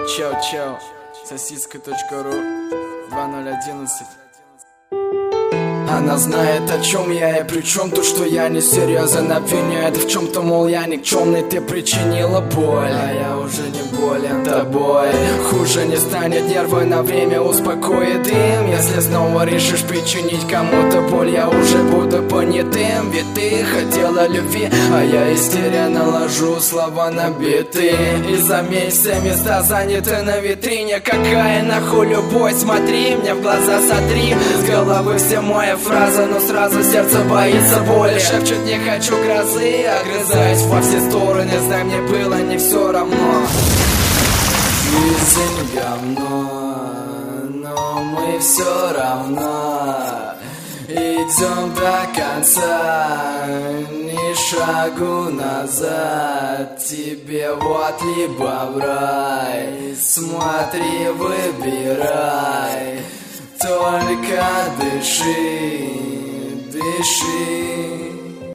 Чао, сосиска.ру 2011. Она знает, о чем я, и причем то, что я не серьезен. Обвиняет в чем-то, мол, я никчемный, ты причинила боль. А я уже не болен тобой. Хуже не станет, нервы на время успокоит им. Если снова решишь причинить кому-то боль, я уже буду понятым. Ведь ты хотела любви, а я истерично ложу слова на биты. И за месяц места заняты на витрине. Какая нахуй любовь, смотри мне в глаза, сотри с головы все мои фраза, но сразу сердце боится боли. Шепчет, не хочу грозы, огрызаясь во все стороны. Знай, мне было не все равно. Жизнь говно, но мы все равно идем до конца, ни шагу назад. Тебе вот либо в рай, смотри, выбирай. Только дыши, дыши.